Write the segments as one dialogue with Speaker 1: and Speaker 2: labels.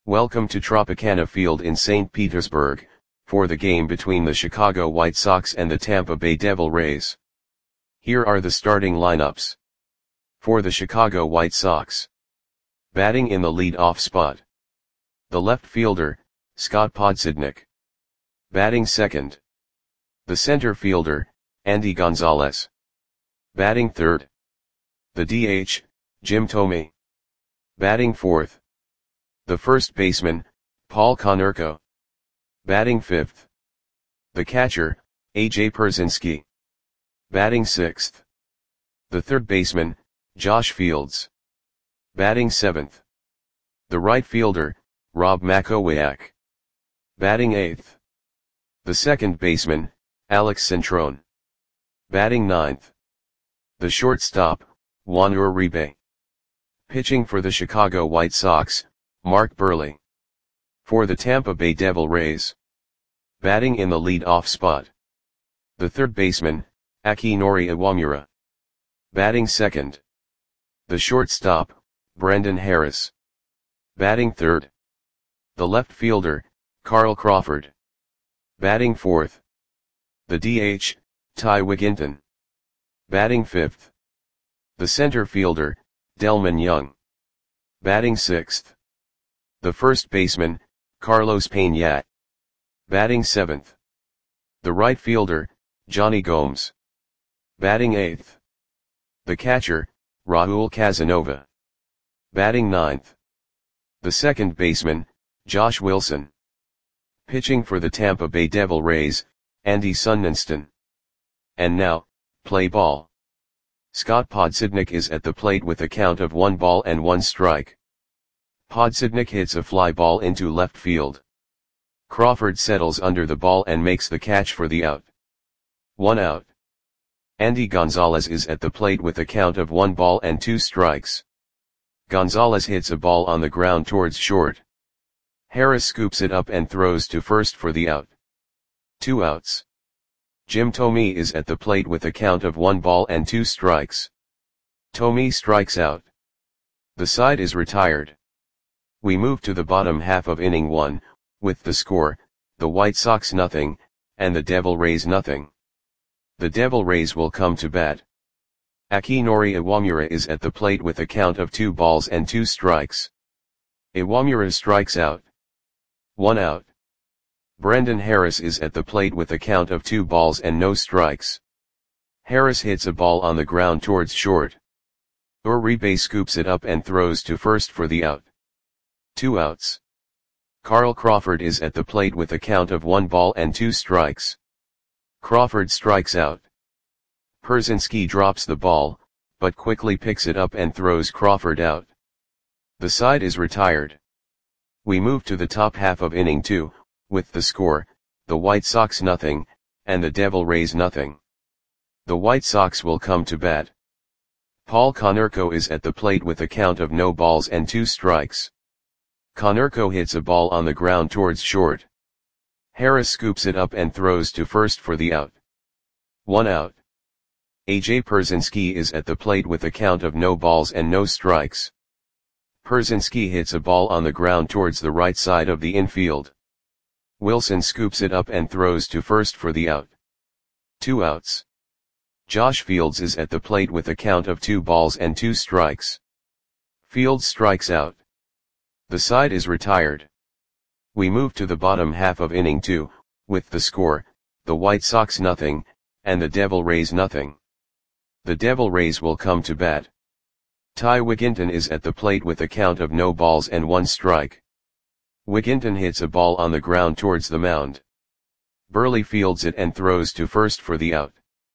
Speaker 1: Welcome to Tropicana Field in St. Petersburg, for the game between the Chicago White Sox and the Tampa Bay Devil Rays. Here are the starting lineups. For the Chicago White Sox. Batting in the lead-off spot. The left fielder, Scott Podsednik. Batting second. The center fielder, Andy Gonzalez. Batting third. The DH, Jim Thome. Batting fourth. The first baseman, Paul Konerko. Batting fifth. The catcher, A.J. Pierzynski. Batting sixth. The third baseman, Josh Fields. Batting seventh. The right fielder, Rob Makowiak. Batting eighth. The second baseman, Alex Centrone. Batting ninth. The shortstop, Juan Uribe. Pitching for the Chicago White Sox, Mark Buehrle. For the Tampa Bay Devil Rays. Batting in the lead-off spot. The third baseman, Akinori Iwamura. Batting second. The shortstop, Brendan Harris. Batting third. The left fielder, Carl Crawford. Batting fourth. The DH, Ty Wigginton. Batting fifth. The center fielder, Delmon Young. Batting sixth. The first baseman, Carlos Pena. Batting seventh. The right fielder, Johnny Gomes. Batting eighth. The catcher, Raul Casanova. Batting ninth. The second baseman, Josh Wilson. Pitching for the Tampa Bay Devil Rays, Andy Sunenston. And now, play ball. Scott Podsednik is at the plate with a count of 1 strike. Podsednik hits a fly ball into left field. Crawford settles under the ball and makes the catch for the out. 1 out. Andy Gonzalez is at the plate with a count of 2 strikes. Gonzalez hits a ball on the ground towards short. Harris scoops it up and throws to first for the out. 2 outs. Jim Thome is at the plate with a count of 2 strikes. Thome strikes out. The side is retired. We move to the bottom half of inning 1, with the score, the White Sox 0, and the Devil Rays 0. The Devil Rays will come to bat. Akinori Iwamura is at the plate with a count of 2 strikes. Iwamura strikes out. 1 out. Brendan Harris is at the plate with a count of 2 strikes. Harris hits a ball on the ground towards short. Uribe scoops it up and throws to first for the out. 2 outs. Carl Crawford is at the plate with a count of 2 strikes. Crawford strikes out. Pierzynski drops the ball, but quickly picks it up and throws Crawford out. The side is retired. We move to the top half of inning 2, with the score, the White Sox 0, and the Devil Rays 0. The White Sox will come to bat. Paul Konerko is at the plate with a count of 2 strikes. Konerko hits a ball on the ground towards short. Harris scoops it up and throws to first for the out. 1 out. A.J. Pierzynski is at the plate with a count of 0 strikes. Pierzynski hits a ball on the ground towards the right side of the infield. Wilson scoops it up and throws to first for the out. 2 outs. Josh Fields is at the plate with a count of 2 strikes. Fields strikes out. The side is retired. We move to the bottom half of inning 2, with the score, the White Sox 0, and the Devil Rays 0. The Devil Rays will come to bat. Ty Wigginton is at the plate with a count of 1 strike. Wigginton hits a ball on the ground towards the mound. Buehrle fields it and throws to first for the out.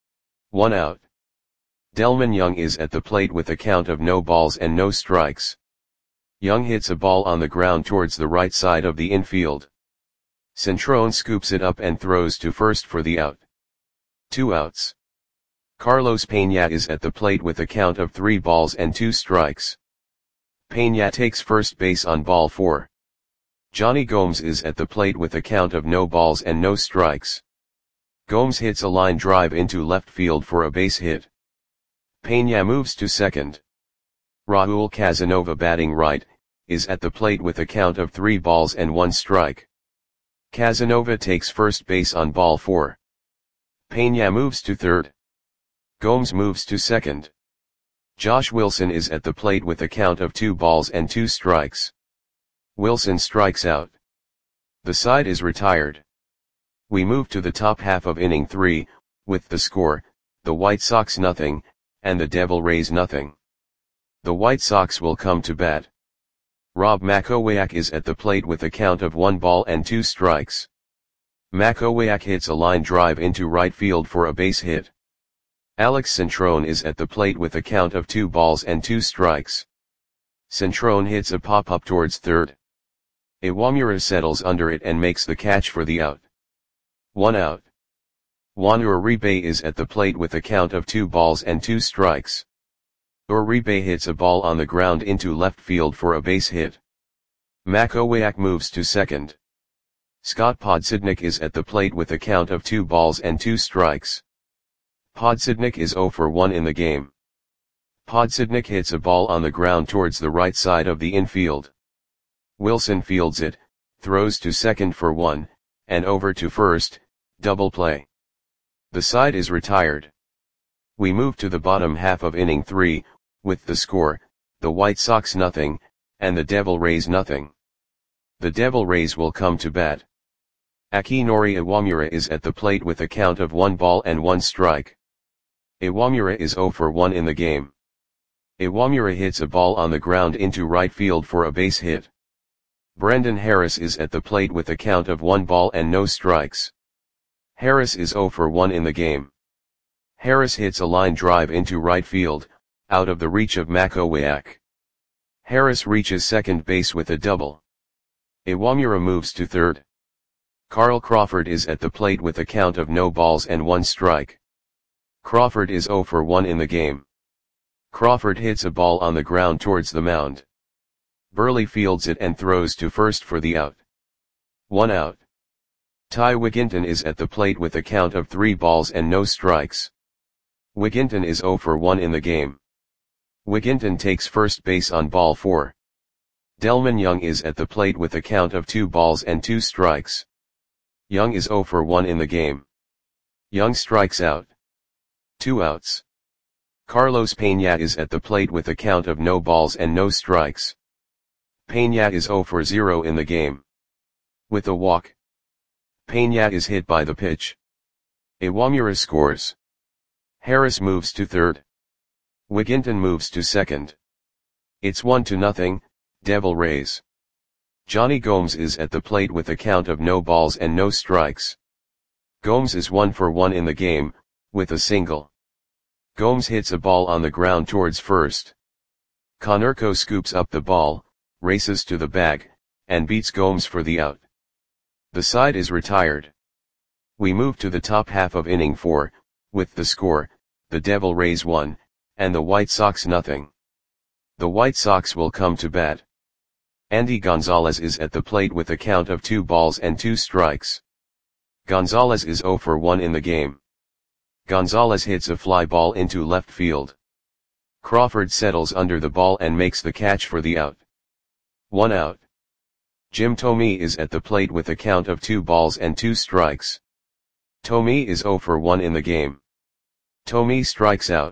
Speaker 1: 1 out. Delmon Young is at the plate with a count of 0 strikes. Young hits a ball on the ground towards the right side of the infield. Centrone scoops it up and throws to first for the out. 2 outs. Carlos Pena is at the plate with a count of 3 strikes. Pena takes first base on ball 4. Johnny Gomes is at the plate with a count of 0 strikes. Gomes hits a line drive into left field for a base hit. Pena moves to second. Raul Casanova batting right, is at the plate with a count of 3 balls and 1 strike. Casanova takes first base on ball 4. Peña moves to third. Gomes moves to second. Josh Wilson is at the plate with a count of 2 balls and 2 strikes. Wilson strikes out. The side is retired. We move to the top half of inning 3, with the score, the White Sox nothing, and the Devil Rays nothing. The White Sox will come to bat. Rob Makowiak is at the plate with a count of 1 ball and 2 strikes. Makowiak hits a line drive into right field for a base hit. Alex Centrone is at the plate with a count of 2 balls and 2 strikes. Centrone hits a pop-up towards third. Iwamura settles under it and makes the catch for the out. 1 out. Juan Uribe is at the plate with a count of 2 balls and 2 strikes. Uribe hits a ball on the ground into left field for a base hit. Makowiak moves to second. Scott Podsednik is at the plate with a count of 2 balls and 2 strikes. Podsednik is 0 for 1 in the game. Podsednik hits a ball on the ground towards the right side of the infield. Wilson fields it, throws to second for 1, and over to first, double play. The side is retired. We move to the bottom half of inning 3, with the score, the White Sox nothing, and the Devil Rays nothing. The Devil Rays will come to bat. Akinori Iwamura is at the plate with a count of 1 ball and 1 strike. Iwamura is 0 for 1 in the game. Iwamura hits a ball on the ground into right field for a base hit. Brendan Harris is at the plate with a count of 1 ball and no strikes. Harris is 0 for 1 in the game. Harris hits a line drive into right field, out of the reach of Makowiak. Harris reaches second base with a double. Iwamura moves to third. Carl Crawford is at the plate with a count of no balls and 1 strike. Crawford is 0 for 1 in the game. Crawford hits a ball on the ground towards the mound. Burley fields it and throws to first for the out. 1 out. Ty Wigginton is at the plate with a count of 3 balls and no strikes. Wigginton is 0 for 1 in the game. Wigginton takes first base on ball 4. Delman Young is at the plate with a count of 2 balls and 2 strikes. Young is 0 for 1 in the game. Young strikes out. 2 outs. Carlos Peña is at the plate with a count of no balls and no strikes. Peña is 0 for 0 in the game. With a walk. Peña is hit by the pitch. Iwamura scores. Harris moves to third. Wigginton moves to second. It's 1-0, Devil Rays. Johnny Gomes is at the plate with a count of no balls and no strikes. Gomes is 1 for 1 in the game, with a single. Gomes hits a ball on the ground towards first. Konerko scoops up the ball, races to the bag, and beats Gomes for the out. The side is retired. We move to the top half of inning 4, with the score, the Devil Rays 1, and the White Sox nothing. The White Sox will come to bat. Andy Gonzalez is at the plate with a count of 2 balls and 2 strikes. Gonzalez is 0 for 1 in the game. Gonzalez hits a fly ball into left field. Crawford settles under the ball and makes the catch for the out. 1 out. Jim Thome is at the plate with a count of 2 balls and 2 strikes. Thome is 0 for 1 in the game. Thome strikes out.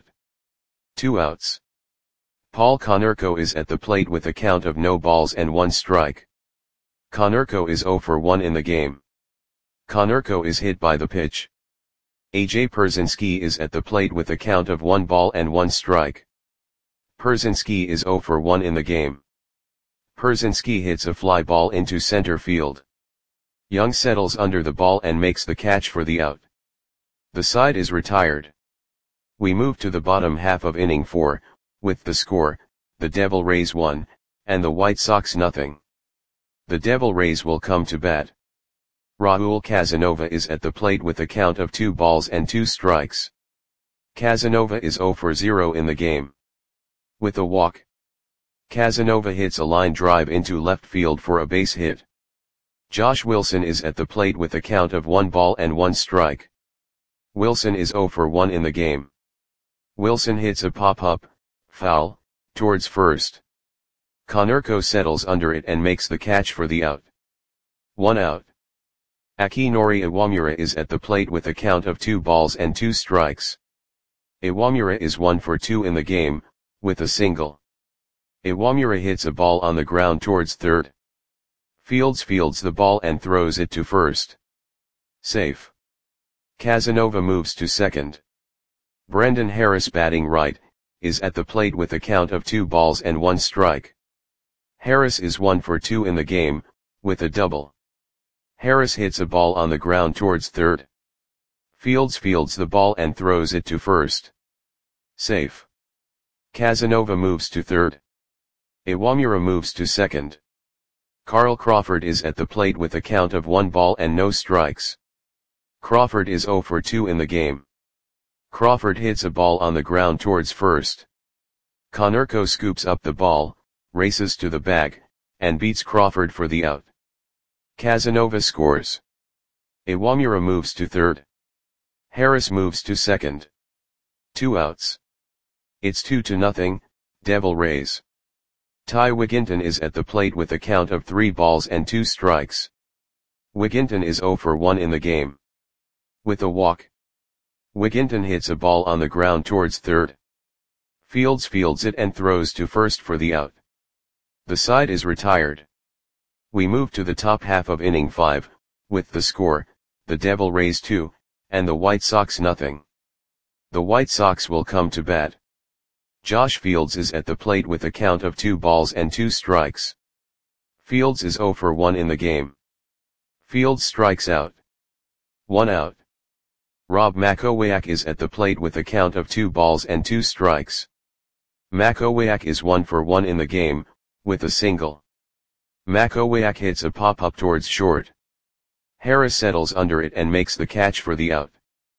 Speaker 1: 2 outs. Paul Konerko is at the plate with a count of no balls and 1 strike. Konerko is 0 for 1 in the game. Konerko is hit by the pitch. AJ Pierzynski is at the plate with a count of 1 ball and 1 strike. Pierzynski is 0 for 1 in the game. Pierzynski hits a fly ball into center field. Young settles under the ball and makes the catch for the out. The side is retired. We move to the bottom half of inning 4, with the score, the Devil Rays 1, and the White Sox nothing. The Devil Rays will come to bat. Raul Casanova is at the plate with a count of 2 balls and 2 strikes. Casanova is 0 for 0 in the game. With a walk. Casanova hits a line drive into left field for a base hit. Josh Wilson is at the plate with a count of 1 ball and 1 strike. Wilson is 0 for 1 in the game. Wilson hits a pop-up, foul, towards first. Konerko settles under it and makes the catch for the out. 1 out. Akinori Iwamura is at the plate with a count of 2 balls and 2 strikes. Iwamura is 1 for 2 in the game, with a single. Iwamura hits a ball on the ground towards third. Fields the ball and throws it to first. Safe. Casanova moves to second. Brendan Harris, batting right, is at the plate with a count of 2 balls and 1 strike. Harris is 1 for 2 in the game, with a double. Harris hits a ball on the ground towards third. Fields the ball and throws it to first. Safe. Casanova moves to third. Iwamura moves to second. Carl Crawford is at the plate with a count of 1 ball and no strikes. Crawford is 0 for 2 in the game. Crawford hits a ball on the ground towards first. Konerko scoops up the ball, races to the bag, and beats Crawford for the out. Casanova scores. Iwamura moves to third. Harris moves to second. 2 outs. It's 2-0, Devil Rays. Ty Wigginton is at the plate with a count of 3 balls and 2 strikes. Wigginton is 0 for 1 in the game. With a walk. Wigginton hits a ball on the ground towards third. Fields it and throws to first for the out. The side is retired. We move to the top half of inning 5, with the score, the Devil Rays 2, and the White Sox nothing. The White Sox will come to bat. Josh Fields is at the plate with a count of 2 balls and 2 strikes. Fields is 0 for 1 in the game. Fields strikes out. 1 out. Rob Makowiak is at the plate with a count of 2 balls and 2 strikes. Makowiak is 1 for 1 in the game, with a single. Makowiak hits a pop-up towards short. Harris settles under it and makes the catch for the out.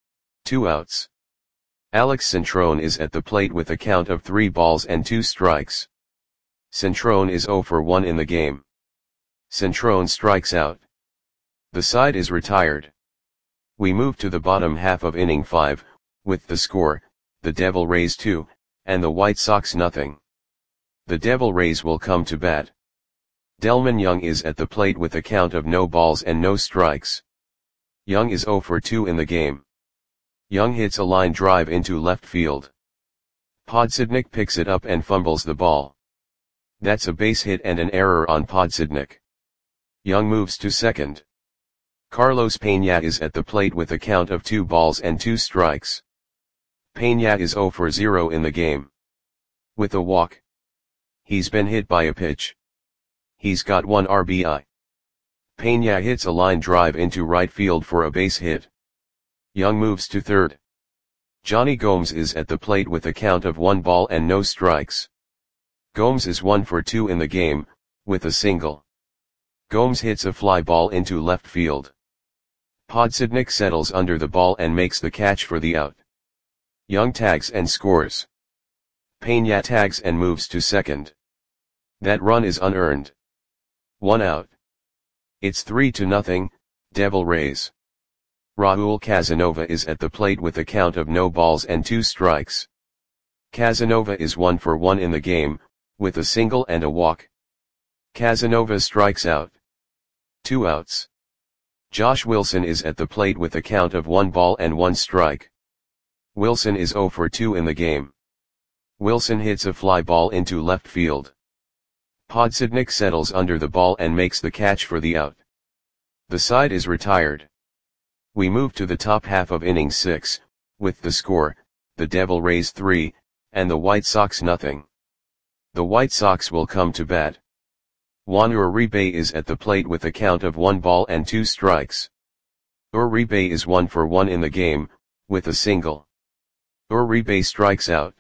Speaker 1: 2 outs. Alex Centrone is at the plate with a count of 3 balls and 2 strikes. Centrone is 0 for 1 in the game. Centrone strikes out. The side is retired. We move to the bottom half of inning 5, with the score, the Devil Rays 2, and the White Sox nothing. The Devil Rays will come to bat. Delman Young is at the plate with a count of no balls and no strikes. Young is 0 for 2 in the game. Young hits a line drive into left field. Podsednik picks it up and fumbles the ball. That's a base hit and an error on Podsednik. Young moves to second. Carlos Peña is at the plate with a count of 2 balls and 2 strikes. Peña is 0 for 0 in the game. With a walk. He's been hit by a pitch. He's got 1 RBI. Peña hits a line drive into right field for a base hit. Young moves to third. Johnny Gomes is at the plate with a count of 1 ball and no strikes. Gomes is 1 for 2 in the game, with a single. Gomes hits a fly ball into left field. Podsednik settles under the ball and makes the catch for the out. Young tags and scores. Peña tags and moves to second. That run is unearned. 1 out. It's 3-0, Devil Rays. Raul Casanova is at the plate with a count of no balls and 2 strikes. Casanova is 1 for 1 in the game, with a single and a walk. Casanova strikes out. 2 outs. Josh Wilson is at the plate with a count of 1 ball and 1 strike. Wilson is 0 for 2 in the game. Wilson hits a fly ball into left field. Podsednik settles under the ball and makes the catch for the out. The side is retired. We move to the top half of inning 6, with the score, the Devil Rays 3, and the White Sox nothing. The White Sox will come to bat. Juan Uribe is at the plate with a count of 1 ball and 2 strikes. Uribe is 1 for 1 in the game, with a single. Uribe strikes out.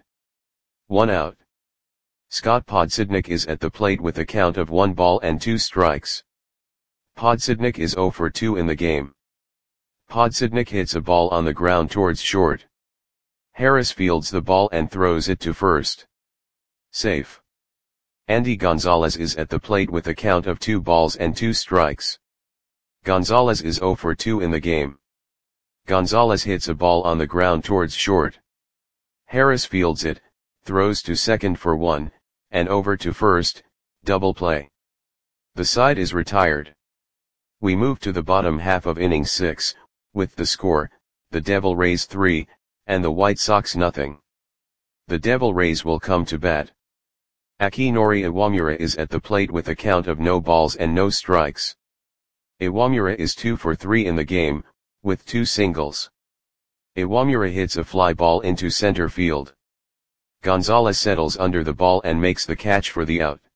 Speaker 1: 1 out. Scott Podsednik is at the plate with a count of 1 ball and 2 strikes. Podsednik is 0 for 2 in the game. Podsednik hits a ball on the ground towards short. Harris fields the ball and throws it to first. Safe. Andy Gonzalez is at the plate with a count of 2 balls and 2 strikes. Gonzalez is 0 for 2 in the game. Gonzalez hits a ball on the ground towards short. Harris fields it, throws to second for 1, and over to first, Double play. The side is retired. We move to the bottom half of inning 6, with the score, the Devil Rays 3, and the White Sox nothing. The Devil Rays will come to bat. Akinori Iwamura is at the plate with a count of no balls and no strikes. Iwamura is 2 for 3 in the game, with 2 singles. Iwamura hits a fly ball into center field. Gonzalez settles under the ball and makes the catch for the out.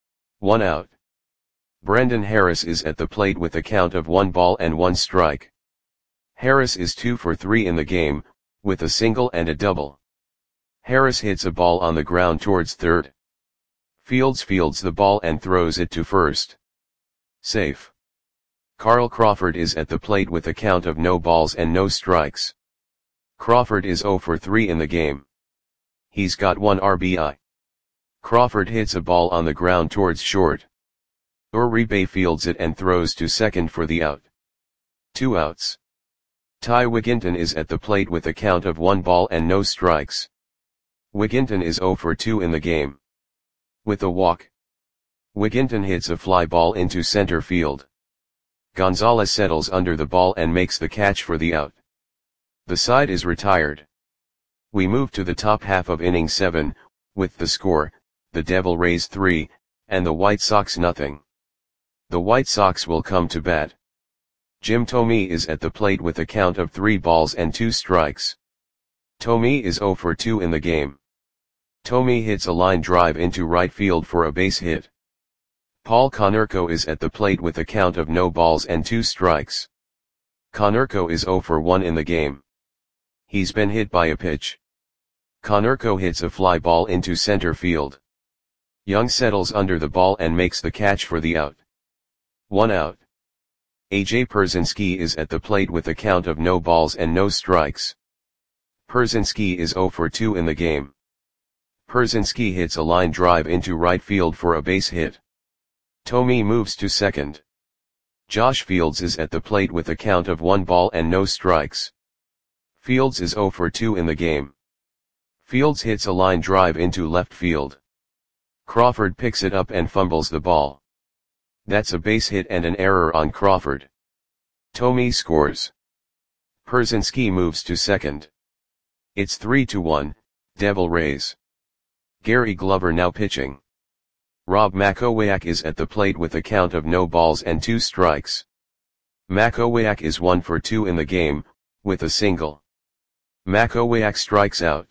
Speaker 1: 1 out. Brendan Harris is at the plate with a count of 1 ball and 1 strike. Harris is 2 for 3 in the game, with a single and a double. Harris hits a ball on the ground towards third. Fields fields the ball and throws it to first. Safe. Carl Crawford is at the plate with a count of no balls and no strikes. Crawford is 0 for 3 in the game. He's got 1 RBI. Crawford hits a ball on the ground towards short. Uribe fields it and throws to second for the out. 2 outs. Ty Wigginton is at the plate with a count of 1 ball and no strikes. Wigginton is 0 for 2 in the game. With a walk. Wigginton hits a fly ball into center field. Gonzalez settles under the ball and makes the catch for the out. The side is retired. We move to the top half of inning 7, with the score, the Devil Rays 3, and the White Sox nothing. The White Sox will come to bat. Jim Thome is at the plate with a count of 3 balls and 2 strikes. Thome is 0 for 2 in the game. Thome hits a line drive into right field for a base hit. Paul Konerko is at the plate with a count of no balls and 2 strikes. Konerko is 0 for 1 in the game. He's been hit by a pitch. Konerko hits a fly ball into center field. Young settles under the ball and makes the catch for the out. 1 out. AJ Pierzynski is at the plate with a count of no balls and no strikes. Pierzynski is 0 for 2 in the game. Pierzynski hits a line drive into right field for a base hit. Thome moves to second. Josh Fields is at the plate with a count of 1 ball and no strikes. Fields is 0 for 2 in the game. Fields hits a line drive into left field. Crawford picks it up and fumbles the ball. That's a base hit and an error on Crawford. Thome scores. Pierzynski moves to second. It's 3-1, Devil Rays. Gary Glover now pitching. Rob Makowiak is at the plate with a count of no balls and 2 strikes. Makowiak is 1 for 2 in the game, with a single. Makowiak strikes out.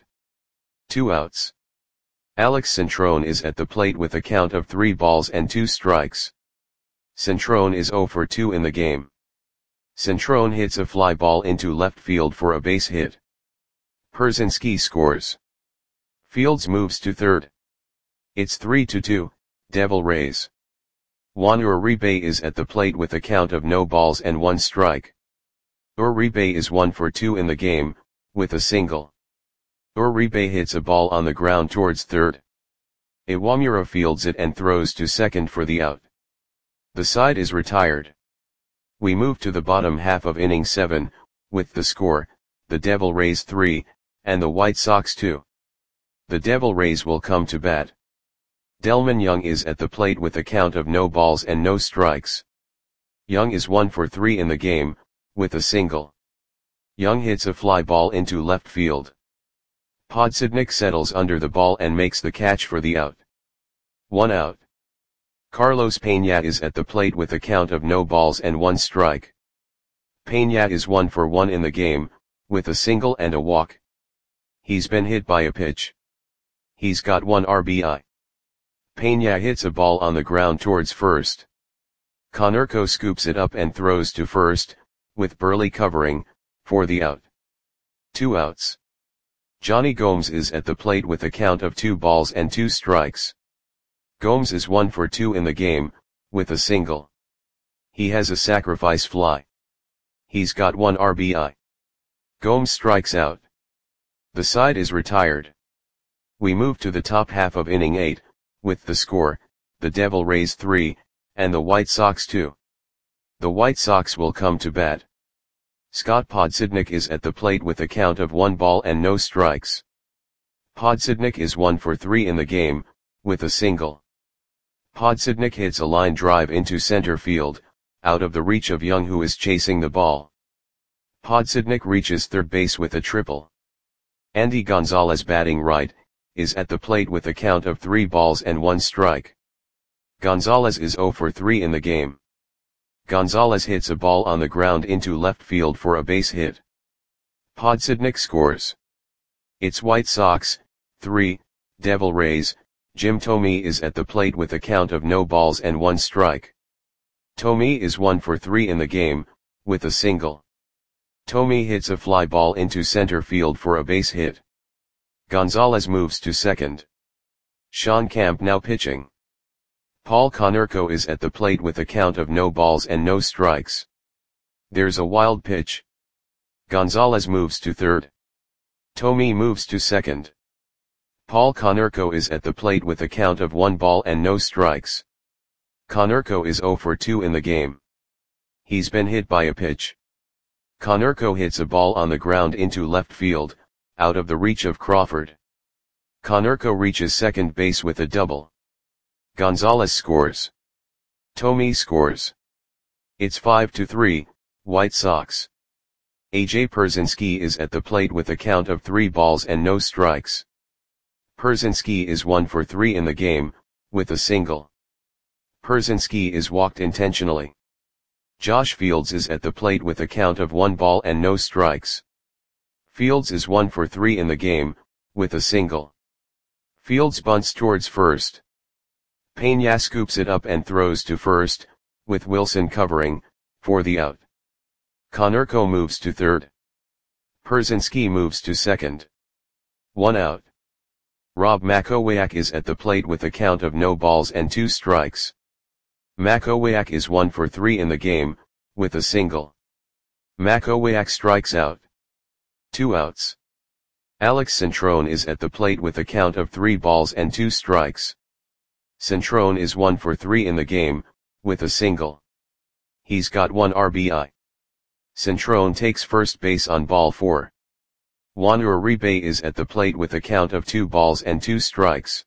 Speaker 1: 2 outs. Alex Centrone is at the plate with a count of 3 balls and 2 strikes. Centrone is 0 for 2 in the game. Centrone hits a fly ball into left field for a base hit. Pierzynski scores. Fields moves to third. It's 3-2, Devil Rays. Juan Uribe is at the plate with a count of no balls and 1 strike. Uribe is 1 for 2 in the game, with a single. Uribe hits a ball on the ground towards third. Iwamura fields it and throws to second for the out. The side is retired. We move to the bottom half of inning 7, with the score, the Devil Rays 3, and the White Sox 2. The Devil Rays will come to bat. Delman Young is at the plate with a count of no balls and no strikes. Young is 1 for 3 in the game, with a single. Young hits a fly ball into left field. Podsednik settles under the ball and makes the catch for the out. 1 out. Carlos Peña is at the plate with a count of no balls and 1 strike. Peña is 1 for 1 in the game, with a single and a walk. He's been hit by a pitch. He's got 1 RBI. Peña hits a ball on the ground towards first. Konerko scoops it up and throws to first, with Burley covering, for the out. 2 outs. Johnny Gomes is at the plate with a count of 2 balls and 2 strikes. Gomes is 1 for 2 in the game, with a single. He has a sacrifice fly. He's got 1 RBI. Gomes strikes out. The side is retired. We move to the top half of inning 8, with the score, the Devil Rays 3, and the White Sox 2. The White Sox will come to bat. Scott Podsednik is at the plate with a count of 1 ball and no strikes. Podsednik is 1 for 3 in the game, with a single. Podsednik hits a line drive into center field, out of the reach of Young, who is chasing the ball. Podsednik reaches third base with a triple. Andy Gonzalez, batting right, is at the plate with a count of 3 balls and 1 strike. Gonzalez is 0 for 3 in the game. Gonzalez hits a ball on the ground into left field for a base hit. Podsednik scores. It's White Sox, 3, Devil Rays. Jim Thome is at the plate with a count of no balls and 1 strike. Thome is 1 for 3 in the game, with a single. Thome hits a fly ball into center field for a base hit. Gonzalez moves to second. Sean Camp now pitching. Paul Konerko is at the plate with a count of no balls and no strikes. There's a wild pitch. Gonzalez moves to third. Thome moves to second. Paul Konerko is at the plate with a count of 1 ball and no strikes. Konerko is 0 for 2 in the game. He's been hit by a pitch. Konerko hits a ball on the ground into left field, out of the reach of Crawford. Konerko reaches second base with a double. Gonzalez scores. Thome scores. It's 5-3, White Sox. AJ Pierzynski is at the plate with a count of 3 balls and no strikes. Pierzynski is 1 for 3 in the game, with a single. Pierzynski is walked intentionally. Josh Fields is at the plate with a count of 1 ball and no strikes. Fields is 1 for 3 in the game, with a single. Fields bunts towards first. Pena scoops it up and throws to first, with Wilson covering, for the out. Konerko moves to third. Pierzynski moves to second. 1 out. Rob Makowiak is at the plate with a count of no balls and 2 strikes. Makowiak is 1 for 3 in the game, with a single. Makowiak strikes out. 2 outs. Alex Centrone is at the plate with a count of 3 balls and 2 strikes. Centrone is 1 for 3 in the game, with a single. He's got 1 RBI. Centrone takes first base on ball 4. Juan Uribe is at the plate with a count of 2 balls and 2 strikes.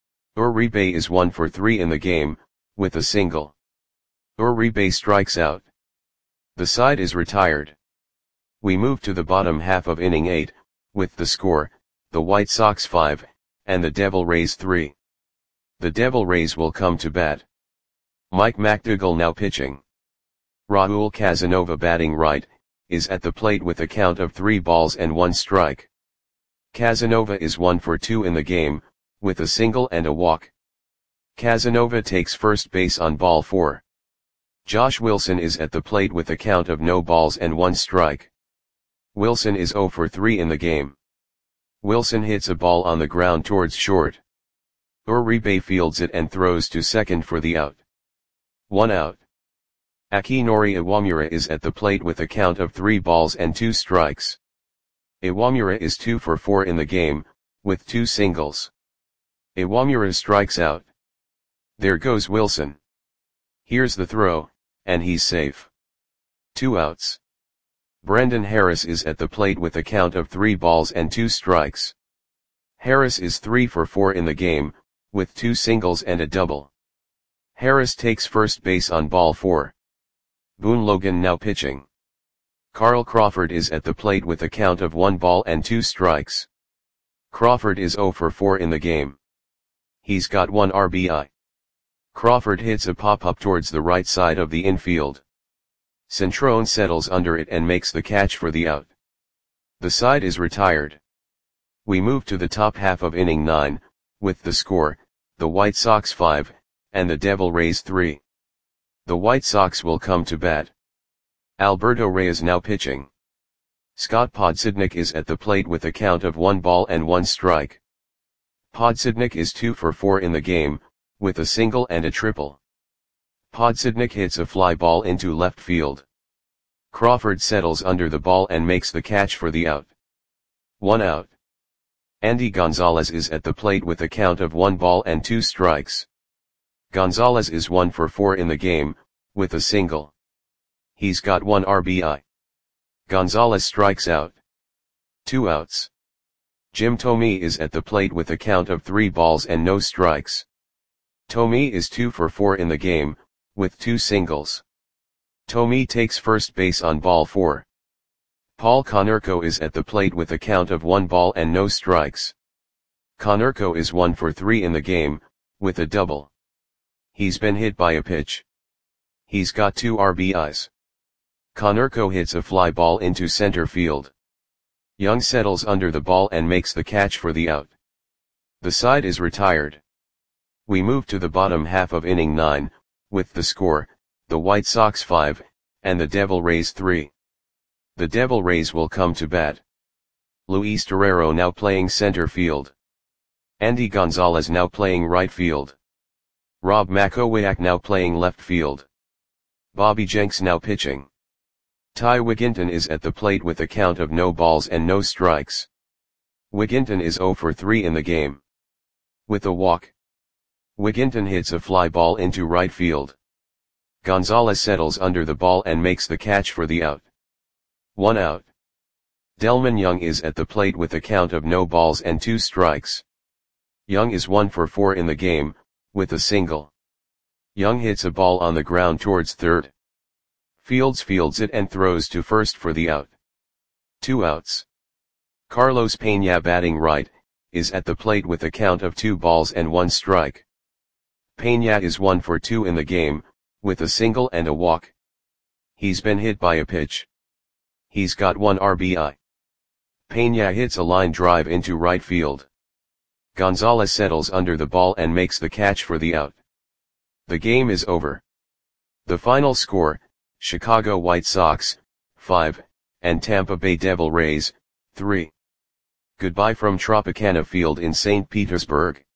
Speaker 1: Uribe is 1 for 3 in the game, with a single. Uribe strikes out. The side is retired. We move to the bottom half of inning 8, with the score, the White Sox 5, and the Devil Rays 3. The Devil Rays will come to bat. Mike McDougall now pitching. Raul Casanova, batting right, is at the plate with a count of 3 balls and 1 strike. Casanova is 1 for 2 in the game, with a single and a walk. Casanova takes first base on ball 4. Josh Wilson is at the plate with a count of no balls and 1 strike. Wilson is 0 for 3 in the game. Wilson hits a ball on the ground towards short. Uribe fields it and throws to second for the out. 1 out. Akinori Iwamura is at the plate with a count of 3 balls and 2 strikes. Iwamura is 2 for 4 in the game, with 2 singles. Iwamura strikes out. There goes Wilson. Here's the throw, and he's safe. 2 outs. Brendan Harris is at the plate with a count of 3 balls and 2 strikes. Harris is 3 for 4 in the game, with 2 singles and a double. Harris takes first base on ball 4. Boone Logan now pitching. Carl Crawford is at the plate with a count of 1 ball and 2 strikes. Crawford is 0 for 4 in the game. He's got 1 RBI. Crawford hits a pop-up towards the right side of the infield. Centrone settles under it and makes the catch for the out. The side is retired. We move to the top half of inning 9, with the score, the White Sox 5, and the Devil Rays 3. The White Sox will come to bat. Alberto Reyes now pitching. Scott Podsednik is at the plate with a count of 1 ball and 1 strike. Podsednik is 2 for 4 in the game, with a single and a triple. Podsednik hits a fly ball into left field. Crawford settles under the ball and makes the catch for the out. 1 out. Andy Gonzalez is at the plate with a count of 1 ball and 2 strikes. Gonzalez is 1 for 4 in the game, with a single. He's got 1 RBI. Gonzalez strikes out. 2 outs. Jim Thome is at the plate with a count of 3 balls and no strikes. Tommy is 2 for 4 in the game, with 2 singles. Tommy takes first base on ball 4. Paul Konerko is at the plate with a count of 1 ball and no strikes. Konerko is 1 for 3 in the game, with a double. He's been hit by a pitch. He's got 2 RBIs. Konerko hits a fly ball into center field. Young settles under the ball and makes the catch for the out. The side is retired. We move to the bottom half of inning 9, with the score, the White Sox 5, and the Devil Rays 3. The Devil Rays will come to bat. Luis Torrero now playing center field. Andy Gonzalez now playing right field. Rob Makowiak now playing left field. Bobby Jenks now pitching. Ty Wigginton is at the plate with a count of no balls and no strikes. Wigginton is 0 for 3 in the game. With a walk. Wigginton hits a fly ball into right field. Gonzalez settles under the ball and makes the catch for the out. 1 out. Delmon Young is at the plate with a count of no balls and 2 strikes. Young is 1 for 4 in the game, with a single. Young hits a ball on the ground towards third. Fields it and throws to first for the out. 2 outs. Carlos Peña batting right, is at the plate with a count of 2 balls and 1 strike. Peña is 1 for 2 in the game, with a single and a walk. He's been hit by a pitch. He's got 1 RBI. Peña hits a line drive into right field. Gonzalez settles under the ball and makes the catch for the out. The game is over. The final score, Chicago White Sox, 5, and Tampa Bay Devil Rays, 3. Goodbye from Tropicana Field in St. Petersburg.